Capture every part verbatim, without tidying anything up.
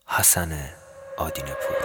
حسن آدینه پور.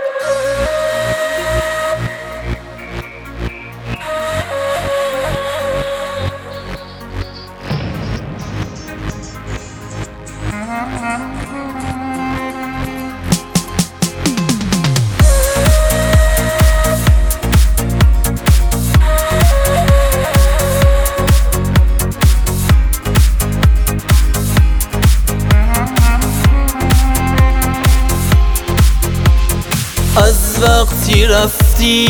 از وقتی رفتی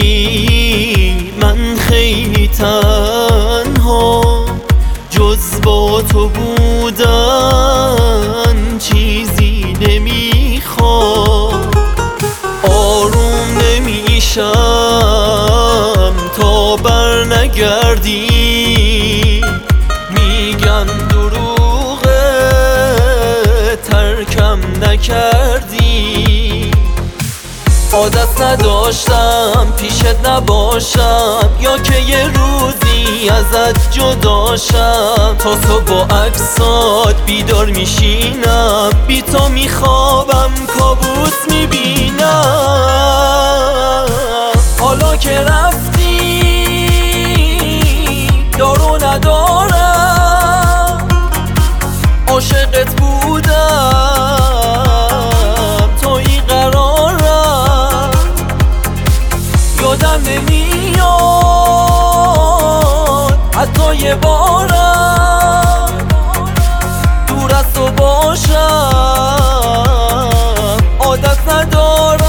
من خیلی تنها، جز با تو بودن چیزی نمیخوام. آروم نمیشم تا بر نگردی، میگم دروغه ترکم نکردی. عادت نداشتم پیشت نباشم، یا که یه روزی ازت جداشم. تا تو با عکسات بیدار میشینم، بی تو میخوابم کابوس میبینم. حالا که رفتی دارو ندارم، عاشقت بودم تویی قرارم. یادم نمیاد حتی یه بارم دور از تو باشم، عادت ندارم.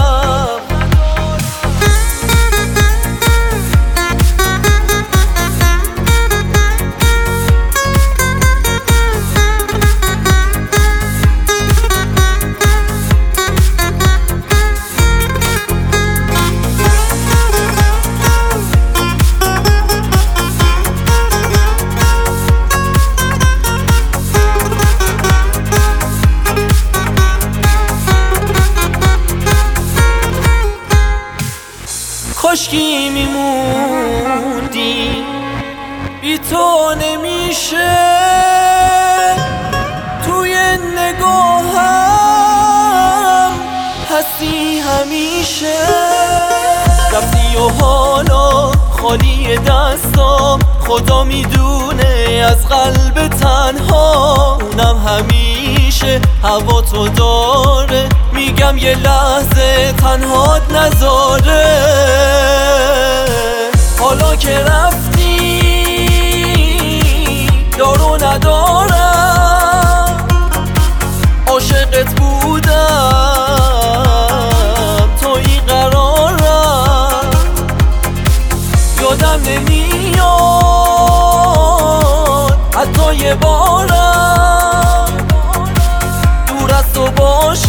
کاشکی میموندی، بی تو نمیشه. توی نگاهم هستی همیشه. رفتی و حالا خالی دستام، خدا میدونه از قلب تنها. اونم همیشه هوا تو داره، میگم یه لحظه تنهات نذاره. حالا که رفتی دارو ندارم، عاشقت بودم تویی قرارم. یادم نمیاد حتی یه بارم دور از تو باش